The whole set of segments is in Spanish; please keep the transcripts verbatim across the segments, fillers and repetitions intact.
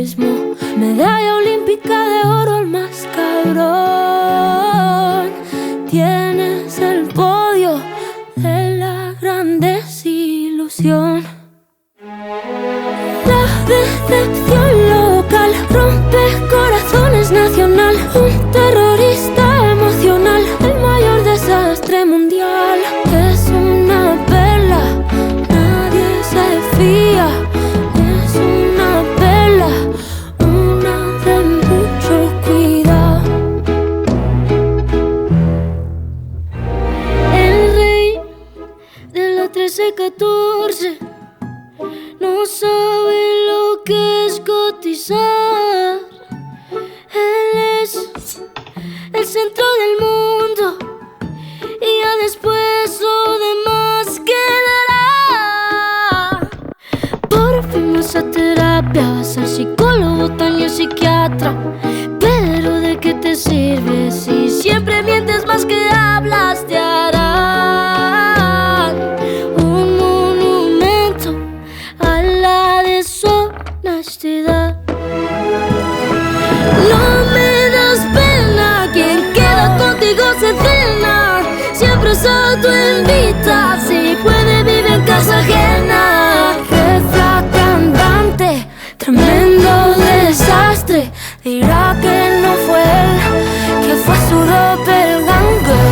mismo. Medalla olímpica de oro, el más cabrón. Tienes el podio de la gran desilusión. La decepción local rompe corazones nacional. Un terrorista emocional, el mayor desastre mundial. Es una perla, nadie se fía. Es una perla, una de mucho cuidado. El rey de la trece catorce no sabe lo que es cotizar. Él es el centro del mundo y ya después lo demás quedará. Por fin vas a terapia, vas al psicólogo, taño psiquiatra. Pero ¿de qué te sirve si siempre mientes más que hablas? Te harán un monumento a la deshonestidad. No me das pena, quien queda contigo se cena. Siempre se autoinvita, si puede vive en casa ajena. Jefa cantante, tremendo desastre. Dirá que no fue él, que fue su doppelganger.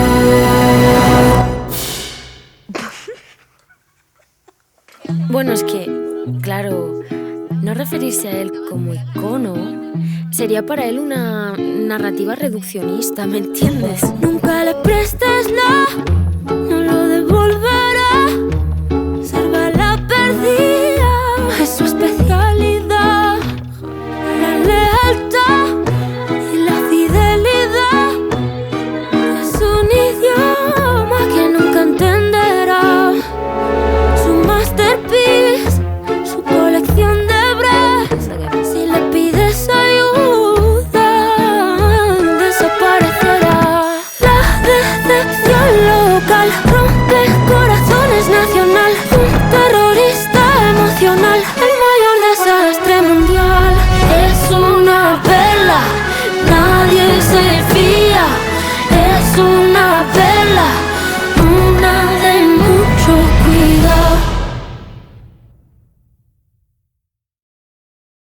Bueno, es que, claro, no referirse a él como icono sería para él una narrativa reduccionista, ¿me entiendes? Nunca le prestes la, no lo devolverá. Salva la perdida, es su especialidad. La lealtad y la fidelidad es un idioma que nunca entenderá. Su masterpiece, su colección de bras. Si le pides ayuda, desaparecerá. La decepción local rompe corazones nacional. Un terrorista emocional, el mayor desastre mundial. Es una perla, nadie se fía.